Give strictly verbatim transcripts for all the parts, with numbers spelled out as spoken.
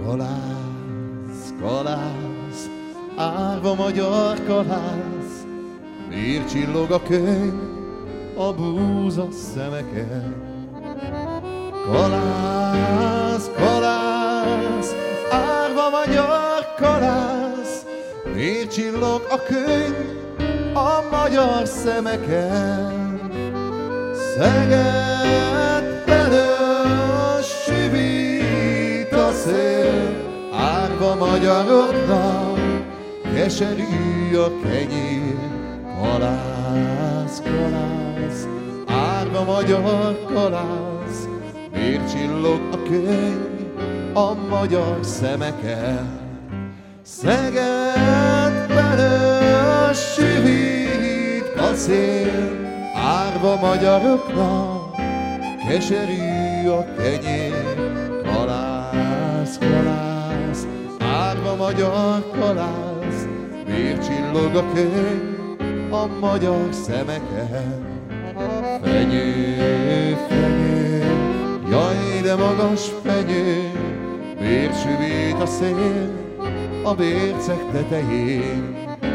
Kalász, kalász, árva magyar kalász, miért csillog a könyv a búza szemeken? Kalász, kalász, árva magyar kalász, miért csillog a könyv a magyar szemeken? Szeged felől süvít a szél, árva magyaroknak keserű a kenyér. Kalász, kalász, árva magyar kalász, miért csillog a könyv a magyar szemeken? Szeged felől süvít a szél, árva magyaroknak keserű a kenyér. Kalász, kalász, árva magyar kalász, miért csillog a könyv a magyar szemeken? Fenyő, fenyő, jaj de magas fenyő, miért süvít a szél a bércek tetején?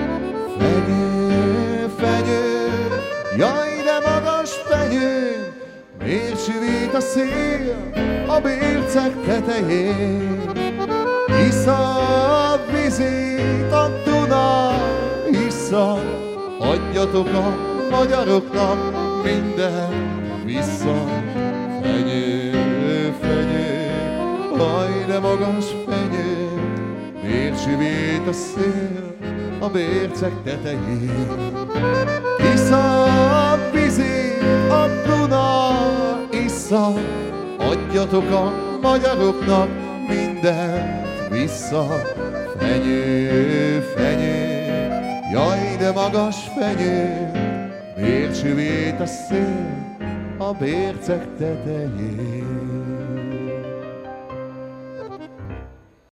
Fenyő, fenyő, jaj de magas fenyő, miért süvít a szél a bércek tetején? Issza a vizét a Duna, issza, adjatok a magyaroknak minden vissza. Fenyő, fenyő, jaj de magas fenyő, miért süvít a szél a bércek tetején? Issza a vizét a Duna, issza, adjatok a magyaroknak mindent vissza. Fenyő, fenyő, jaj de magas fenyő, miért süvít a szél a bércek tetején?